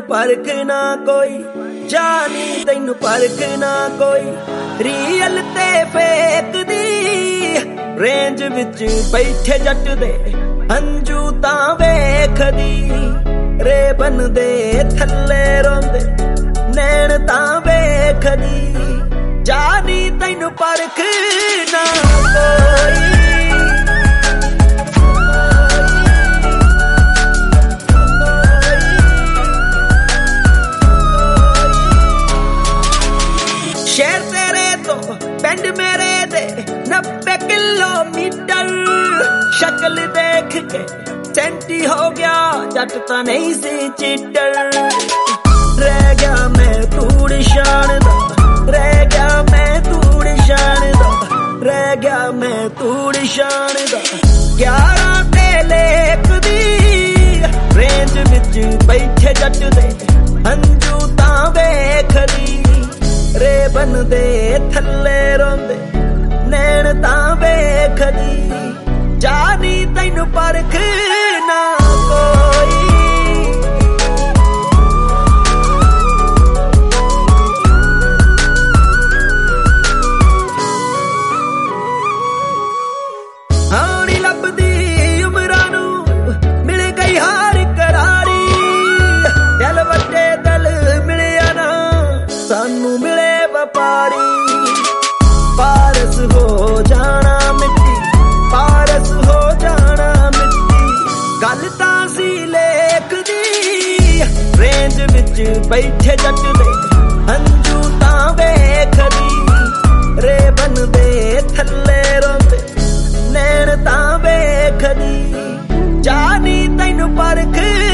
परखना कोई, जानी तैनू परखना कोई। रियल ते फेक दी रेंज विच बैठे जट दे हंजू तां वेखदी, रेबन दे थल्ले रोंदे नैन तां वेखदी। जानी तैनू परखना कोई। शहर तेरे तो पिंड मेरे दे 90 किलोमीटर, शक्ल देख के सेंटी हो गया जट तां नहीं सी चिट्टर। रह गया मैं तूड़ शान दा, रह गया मैं तूड़ शान दा, रह गया मैं तूड़ शान दा। 11 ते लेक दी रेंज विच बैठे जट दे हंजू तां वेखदी, रेबन दे थल्ले रोंदे नैन तां वेखदी। जानी तैनू परखना कोई। हानी लभदी उमरां नू मिल गई हार करारी, दिल वड्डे दिल मिलिया ना सानू मिले व्यापारी। पारस हो जाना मिट्टी, पारस हो जाना मिट्टी, गल तां सी लेक दी रेंज विच बैठे जट दे हंजू तां वेखदी, रेबन दे थल्ले रोंदे नैन तां वेखदी। जानी तैनू परख